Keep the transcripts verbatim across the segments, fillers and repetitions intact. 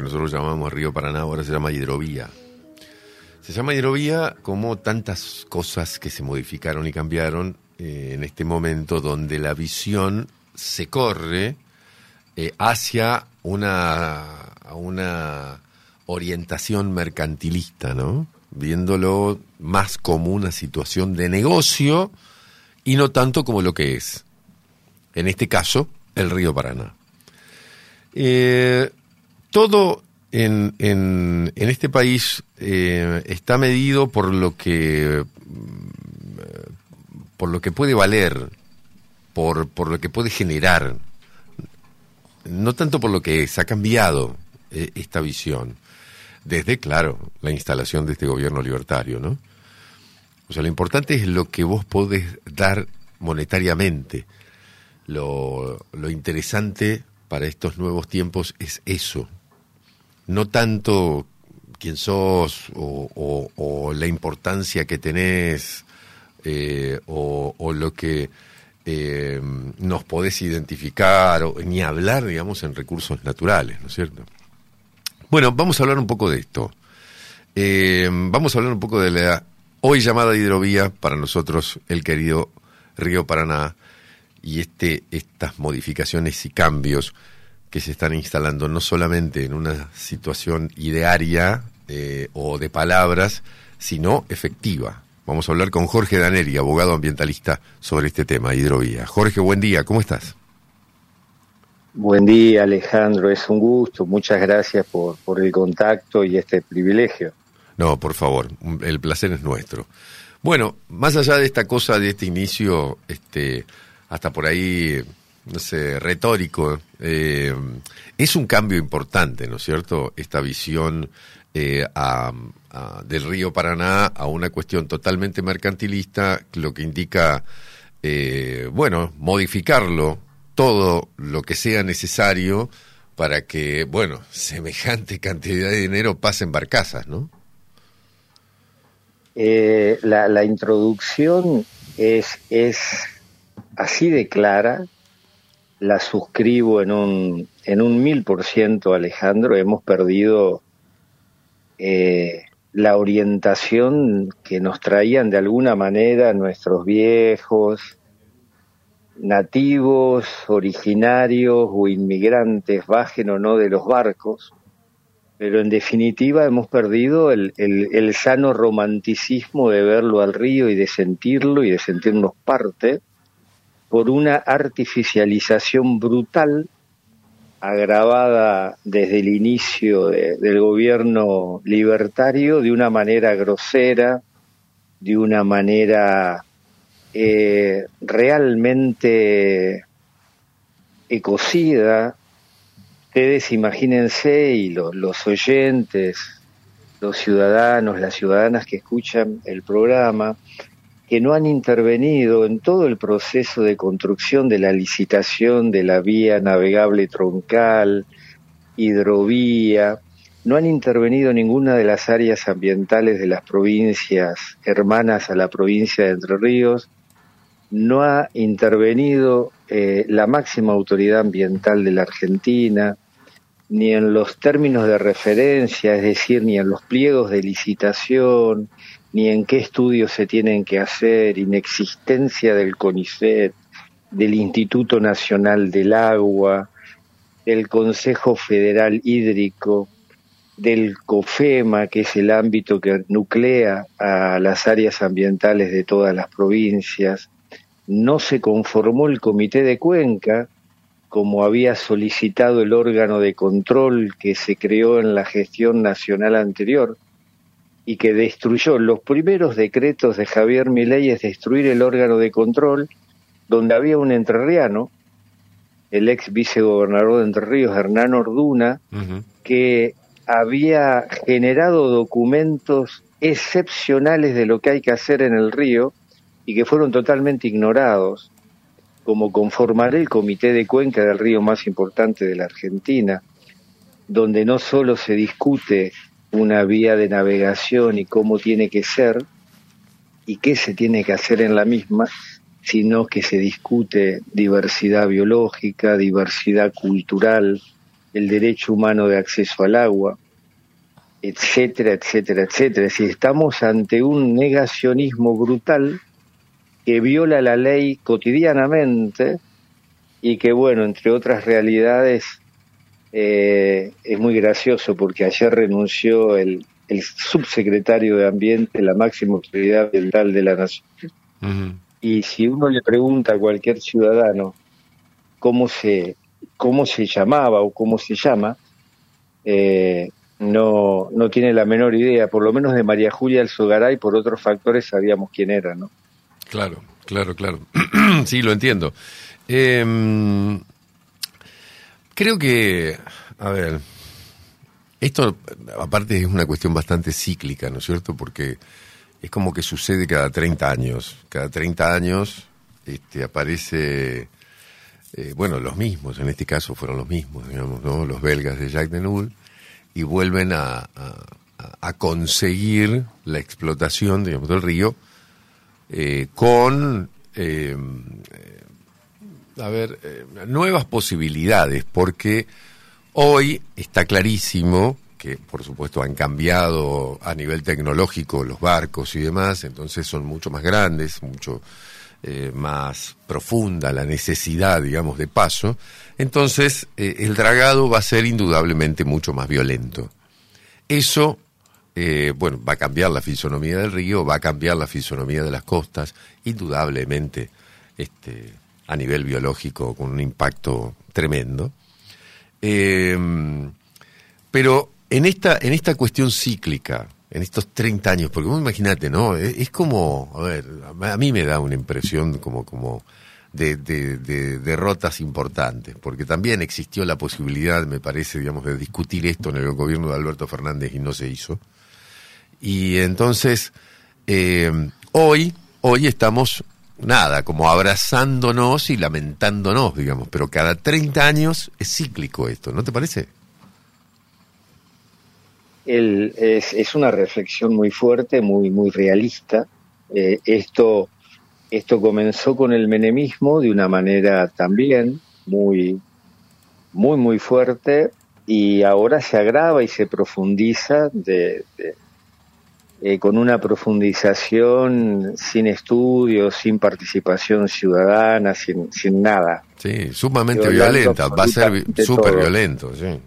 nosotros llamamos Río Paraná, ahora se llama hidrovía. Se llama hidrovía como tantas cosas que se modificaron y cambiaron eh, en este momento donde la visión se corre eh, hacia una, una orientación mercantilista, ¿no? Viéndolo más como una situación de negocio y no tanto como lo que es. En este caso, el río Paraná. Eh, todo en, en, en este país eh, está medido por lo que por lo que puede valer, por, por lo que puede generar, no tanto por lo que es. Ha cambiado eh, esta visión desde, claro, la instalación de este gobierno libertario, ¿no? O sea, lo importante es lo que vos podés dar monetariamente. Lo, lo interesante para estos nuevos tiempos es eso, no tanto quién sos o, o, o la importancia que tenés eh, o, o lo que eh, nos podés identificar, o, ni hablar, digamos, en recursos naturales, ¿no es cierto? Bueno, vamos a hablar un poco de esto. Eh, vamos a hablar un poco de la hoy llamada hidrovía, para nosotros el querido Río Paraná, y este estas modificaciones y cambios que se están instalando no solamente en una situación idearia eh, o de palabras, sino efectiva. Vamos a hablar con Jorge Daneri, abogado ambientalista, sobre este tema, hidrovía. Jorge, buen día, ¿cómo estás? Buen día, Alejandro, es un gusto, muchas gracias por, por el contacto y este privilegio. No, por favor, el placer es nuestro. Bueno, más allá de esta cosa, de este inicio, este... hasta por ahí, no sé, retórico, eh, es un cambio importante, ¿no es cierto?, esta visión eh, a, a, del río Paraná a una cuestión totalmente mercantilista, lo que indica, eh, bueno, modificarlo todo lo que sea necesario para que, bueno, semejante cantidad de dinero pase en barcazas, ¿no? Eh, la, la introducción es... es... así de clara, la suscribo en un en un mil por ciento, Alejandro. Hemos perdido eh, la orientación que nos traían de alguna manera nuestros viejos, nativos, originarios o inmigrantes, bajen o no de los barcos, pero en definitiva hemos perdido el, el, el sano romanticismo de verlo al río y de sentirlo y de sentirnos parte, por una artificialización brutal agravada desde el inicio de, del gobierno libertario de una manera grosera, de una manera eh, realmente ecocida. Ustedes imagínense, y lo, los oyentes, los ciudadanos, las ciudadanas que escuchan el programa, que no han intervenido en todo el proceso de construcción de la licitación de la vía navegable troncal, hidrovía, no han intervenido ninguna de las áreas ambientales de las provincias hermanas a la provincia de Entre Ríos, no ha intervenido eh, la máxima autoridad ambiental de la Argentina, ni en los términos de referencia, es decir, ni en los pliegos de licitación, ni en qué estudios se tienen que hacer, inexistencia del CONICET, del Instituto Nacional del Agua, del Consejo Federal Hídrico, del COFEMA, que es el ámbito que nuclea a las áreas ambientales de todas las provincias. No se conformó el Comité de Cuenca, como había solicitado el órgano de control que se creó en la gestión nacional anterior, y que destruyó los primeros decretos de Javier Milei, es destruir el órgano de control, donde había un entrerriano, el ex vicegobernador de Entre Ríos, Hernán Orduna, uh-huh. que había generado documentos excepcionales de lo que hay que hacer en el río y que fueron totalmente ignorados, como conformará el Comité de Cuenca del río más importante de la Argentina, donde no solo se discute una vía de navegación y cómo tiene que ser y qué se tiene que hacer en la misma, sino que se discute diversidad biológica, diversidad cultural, el derecho humano de acceso al agua, etcétera, etcétera, etcétera. Es decir, estamos ante un negacionismo brutal que viola la ley cotidianamente y que, bueno, entre otras realidades, eh, es muy gracioso porque ayer renunció el, el subsecretario de Ambiente, la máxima autoridad ambiental de la Nación. Uh-huh. Y si uno le pregunta a cualquier ciudadano cómo se, cómo se llamaba o cómo se llama, eh, no, no tiene la menor idea, por lo menos de María Julia Alzogaray, por otros factores sabíamos quién era, ¿no? Claro, claro, claro. Sí, lo entiendo. Eh, creo que, a ver, esto aparte es una cuestión bastante cíclica, ¿no es cierto? Porque es como que sucede cada treinta años. Cada treinta años este, aparece, eh, bueno, los mismos, en este caso fueron los mismos, digamos, ¿no? Los belgas de Jacques Deneul, y vuelven a, a, a conseguir la explotación, digamos, del río, Eh, con, eh, a ver, eh, nuevas posibilidades, porque hoy está clarísimo que, por supuesto, han cambiado a nivel tecnológico los barcos y demás, entonces son mucho más grandes, mucho eh, más profunda la necesidad, digamos, de paso, entonces eh, el dragado va a ser indudablemente mucho más violento. Eso Eh, bueno, va a cambiar la fisonomía del río, va a cambiar la fisonomía de las costas, indudablemente, este, a nivel biológico, con un impacto tremendo. Eh, pero en esta, en esta cuestión cíclica, en estos treinta años, porque vos imaginate, ¿no? Es, es como, a ver, a mí me da una impresión como, como de, de, de derrotas importantes, porque también existió la posibilidad, me parece, digamos, de discutir esto en el gobierno de Alberto Fernández y no se hizo. Y entonces, eh, hoy, hoy estamos, nada, como abrazándonos y lamentándonos, digamos, pero cada treinta años es cíclico esto, ¿no te parece? El, es, es una reflexión muy fuerte, muy, muy realista. Eh, esto, esto comenzó con el menemismo de una manera también muy, muy, muy fuerte, y ahora se agrava y se profundiza de, de Eh, con una profundización sin estudios, sin participación ciudadana, sin, sin nada. Sí, sumamente violenta, va a ser súper violento, sí.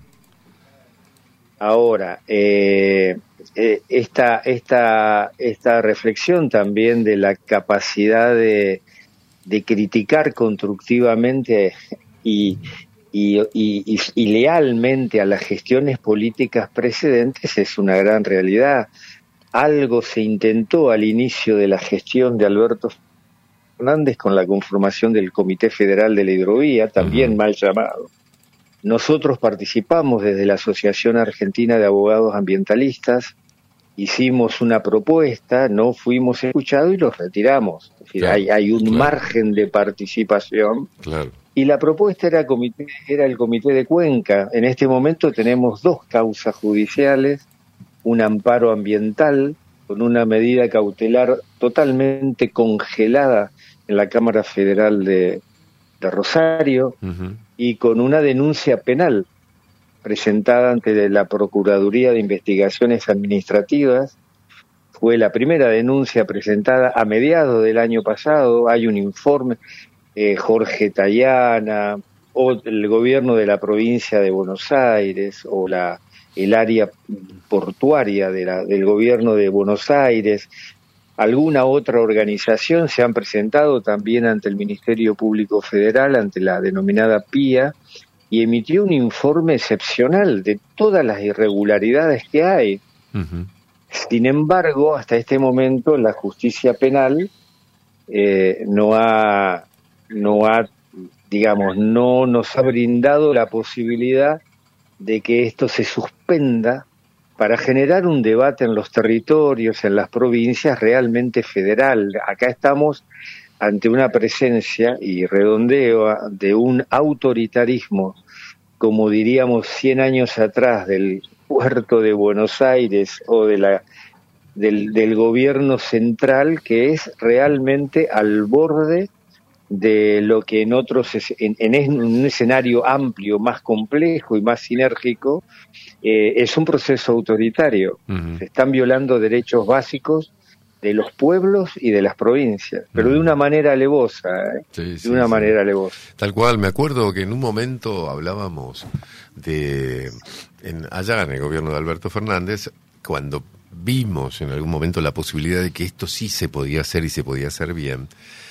Ahora, eh, eh, esta, esta, esta reflexión también de la capacidad de, de criticar constructivamente y, y, y, y, y lealmente a las gestiones políticas precedentes es una gran realidad. Algo se intentó al inicio de la gestión de Alberto Fernández con la conformación del Comité Federal de la Hidrovía, también uh-huh. mal llamado. Nosotros participamos desde la Asociación Argentina de Abogados Ambientalistas, hicimos una propuesta, no fuimos escuchados y los retiramos. Es decir, claro, hay, hay un claro. margen de participación. Claro. Y la propuesta era, comité, era el Comité de Cuenca. En este momento tenemos dos causas judiciales, un amparo ambiental con una medida cautelar totalmente congelada en la Cámara Federal de, de Rosario, uh-huh. y con una denuncia penal presentada ante la Procuraduría de Investigaciones Administrativas. Fue la primera denuncia presentada a mediados del año pasado. Hay un informe, eh, Jorge Tayana, o el gobierno de la provincia de Buenos Aires, o la el área portuaria de la, del gobierno de Buenos Aires, alguna otra organización se han presentado también ante el Ministerio Público Federal, ante la denominada P I A, y emitió un informe excepcional de todas las irregularidades que hay. Uh-huh. Sin embargo, hasta este momento la justicia penal eh, no ha, no ha, digamos, no nos ha brindado la posibilidad de que esto se suspenda para generar un debate en los territorios, en las provincias, realmente federal. Acá estamos ante una presencia y redondeo de un autoritarismo, como diríamos cien años atrás, del puerto de Buenos Aires o de la del, del gobierno central, que es realmente al borde de lo que en otros, en, en un escenario amplio, más complejo y más sinérgico, eh, es un proceso autoritario. Uh-huh. Se están violando derechos básicos de los pueblos y de las provincias, pero uh-huh. de una manera alevosa, ¿eh? sí, sí, de una sí. manera alevosa. Tal cual, me acuerdo que en un momento hablábamos de, en, allá en el gobierno de Alberto Fernández, cuando vimos en algún momento la posibilidad de que esto sí se podía hacer y se podía hacer bien,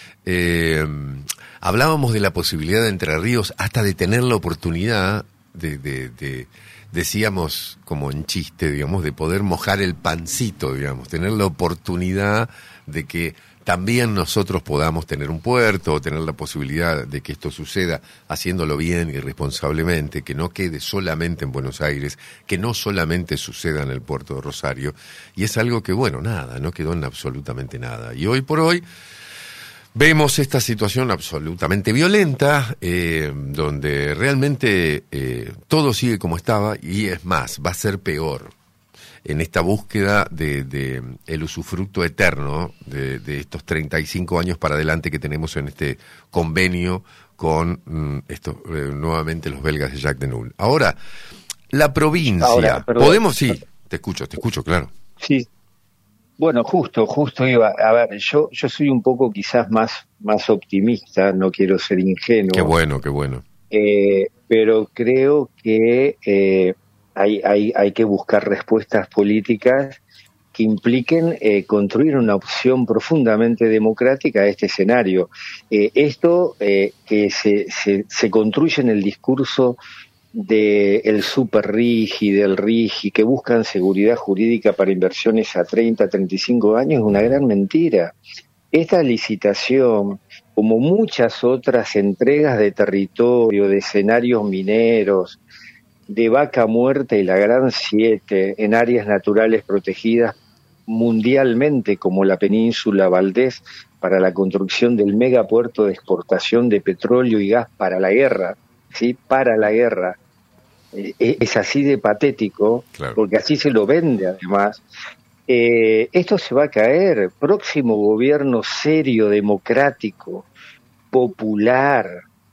eh, hablábamos de la posibilidad de Entre Ríos hasta de tener la oportunidad de, de, de decíamos como en chiste, digamos, de poder mojar el pancito, digamos, tener la oportunidad de que también nosotros podamos tener un puerto o tener la posibilidad de que esto suceda haciéndolo bien y responsablemente, que no quede solamente en Buenos Aires, que no solamente suceda en el puerto de Rosario. Y es algo que, bueno, nada, no quedó en absolutamente nada. Y hoy por hoy vemos esta situación absolutamente violenta, eh, donde realmente eh, todo sigue como estaba y es más, va a ser peor en esta búsqueda de, de el usufructo eterno de, de estos treinta y cinco años para adelante que tenemos en este convenio con mm, esto, eh, nuevamente los belgas de Jacques Denault. Ahora, la provincia, Ahora, perdón, podemos, sí, perdón. te escucho, te escucho, claro. Sí. Bueno, justo, justo iba, a ver, yo yo soy un poco quizás más más optimista, no quiero ser ingenuo. Qué bueno, qué bueno. Eh, pero creo que eh, hay, hay, hay que buscar respuestas políticas que impliquen eh, construir una opción profundamente democrática a este escenario. Eh, esto eh, que se, se, se construye en el discurso de el super RIGI, del RIGI, que buscan seguridad jurídica para inversiones a treinta, treinta y cinco años, es una gran mentira. Esta licitación, como muchas otras entregas de territorio, de escenarios mineros, de Vaca Muerta y la Gran Siete, en áreas naturales protegidas mundialmente, como la península Valdés, para la construcción del megapuerto de exportación de petróleo y gas para la guerra, ¿sí? Para la guerra. Eh, es así de patético, claro. Porque así se lo vende además. Eh, esto se va a caer. Próximo gobierno serio, democrático, popular,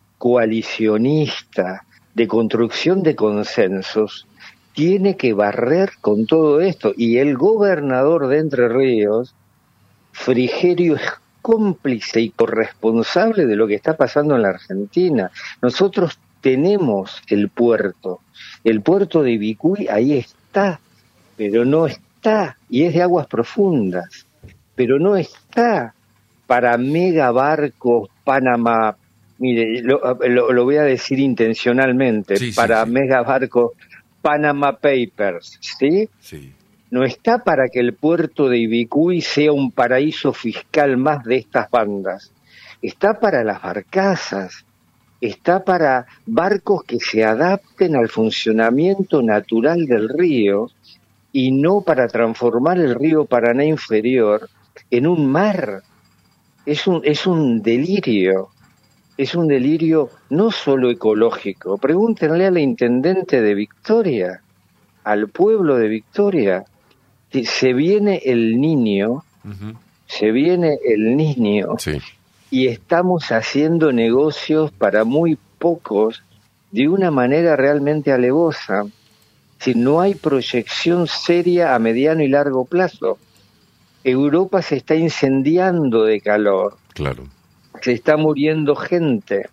coalicionista, de construcción de consensos, tiene que barrer con todo esto. Y el gobernador de Entre Ríos, Frigerio, es cómplice y corresponsable de lo que está pasando en la Argentina. Nosotros tenemos el puerto, el puerto de Vicuña, ahí está, pero no está, y es de aguas profundas, pero no está para megabarcos, Panamá, mire, lo, lo, lo voy a decir intencionalmente, sí, para sí, sí. megabarcos, Panama Papers, ¿sí? Sí. No está para que el puerto de Ibicuy sea un paraíso fiscal más de estas bandas, está para las barcazas, está para barcos que se adapten al funcionamiento natural del río y no para transformar el río Paraná inferior en un mar. Es un, es un delirio, es un delirio no solo ecológico. Pregúntenle a la intendente de Victoria, al pueblo de Victoria, se viene el niño, uh-huh. se viene el niño, sí. Y estamos haciendo negocios para muy pocos de una manera realmente alevosa. Si no hay proyección seria a mediano y largo plazo. Europa se está incendiando de calor. Claro. Se está muriendo gente.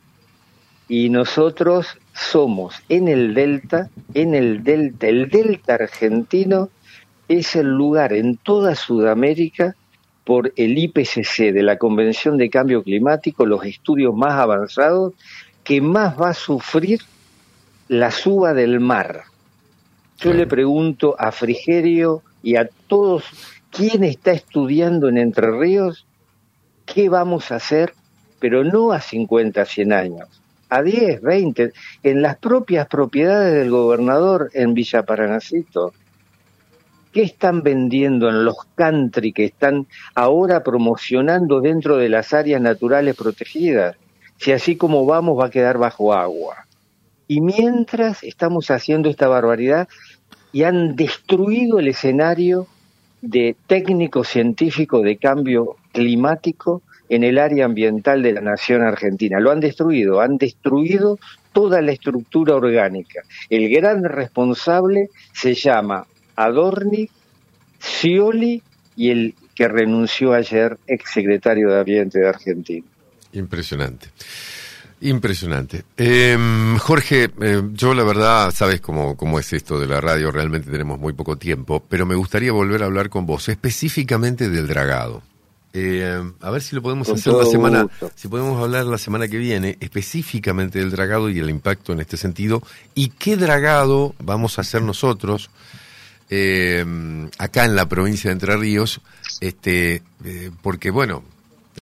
Y nosotros somos en el Delta, en el Delta, el Delta argentino es el lugar en toda Sudamérica por el I P C C de la Convención de Cambio Climático, los estudios más avanzados, que más va a sufrir la suba del mar. Yo sí. le pregunto a Frigerio y a todos, ¿quién está estudiando en Entre Ríos? ¿Qué vamos a hacer? Pero no a cincuenta, cien años, a diez, veinte, en las propias propiedades del gobernador en Villa Paranacito. ¿Qué están vendiendo en los country que están ahora promocionando dentro de las áreas naturales protegidas? Si así como vamos va a quedar bajo agua. Y mientras estamos haciendo esta barbaridad y han destruido el escenario de técnico científico de cambio climático en el área ambiental de la nación argentina. Lo han destruido, han destruido toda la estructura orgánica. El gran responsable se llama Adorni, Scioli y el que renunció ayer, exsecretario de Ambiente de Argentina. Impresionante. Impresionante. Eh, Jorge, eh, yo la verdad, sabes cómo, cómo es esto de la radio, realmente tenemos muy poco tiempo, pero me gustaría volver a hablar con vos, específicamente del dragado. Eh, a ver si lo podemos Con hacer la todo semana, gusto. si podemos hablar la semana que viene, específicamente del dragado y el impacto en este sentido, y qué dragado vamos a hacer nosotros, eh, acá en la provincia de Entre Ríos, este, eh, porque bueno,